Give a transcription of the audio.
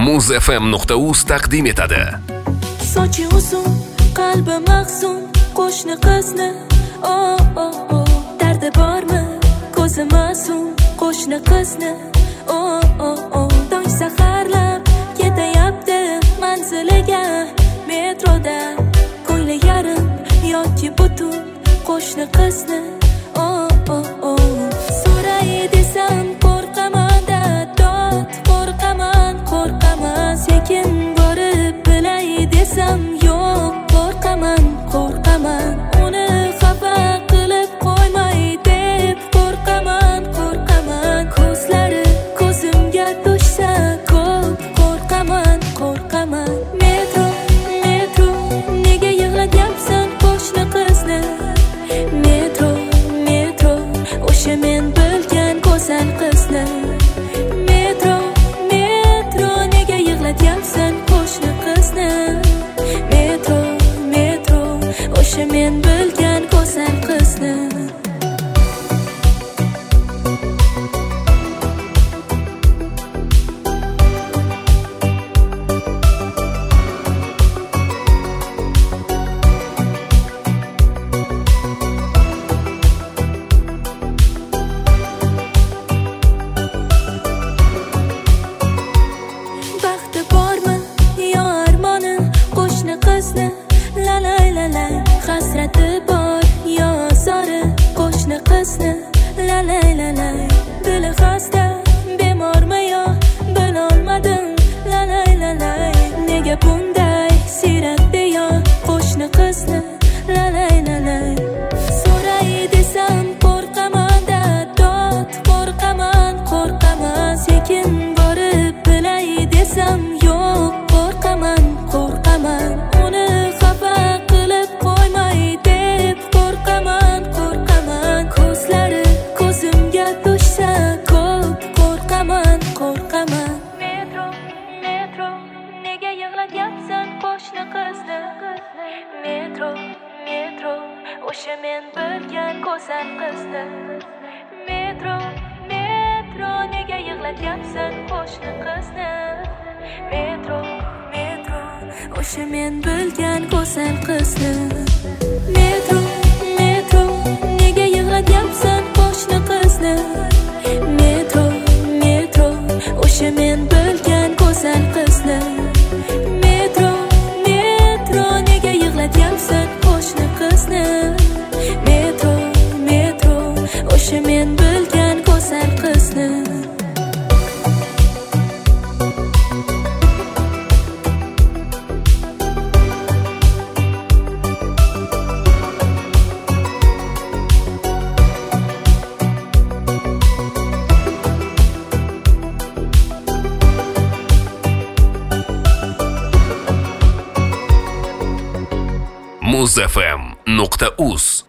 muzfm.uz taqdim etadi. Sochi uzun, qalbi mahzun, qo'shni qizni dardi bormi? Ko'zi ma'sum, qo'shni qizni tong saharlab ketayapti manziliga metroda. Ko'ngli yarim yoki butun qo'shni qizni so'ray desam qo'rqaman-da, dod qo'rqaman, sekin borib bilay desam yo'q, qo'rqaman, uni xafa qilib qo'ymay deb qo'rqaman, ko'zlari ko'zimga tushsa ko'p qo'rqaman. Metro, nega yig'latyapsan qo'shni qizni? Metro, o'sha men bilgan go'zal qizni. Metro, nega yig'latyapsan qo'shni qizni? Metro, o'sha men bilgan go'zal qizni. Baxti bormi yo armoni qo'shni qizni? La hasrati bor yo zori qo'shni qizni? La dili xasta, bemormi yo bilolmadim. La nega bunday siyratdi yo qo'shni qizni? La so'ray desam qo'rqaman-da, dod qo'rqaman, sekin borib bilay desam yo'q, qo'rqaman, uni xafa qilib qo'ymay deb qo'rqaman, ko'zlari ko'zimga tushsa ko'p qo'rqaman. Metro, nega yig'latyapsan qo'shni qizni? Metro, o'sha men bilgan go'zal qizni. Metro, nega yig'latyapsan qo'shni qizni? Metro, o'sha men bilgan go'zal qizni. Metro, nega yig'latyapsan qo'shni qizni? Metro, o'sha men bilgan go'zal qizni. Metro, nega yig'latyapsan qo'shni qizni? Metro, o'sha men bilgan go'zal qizni. muzfm.uz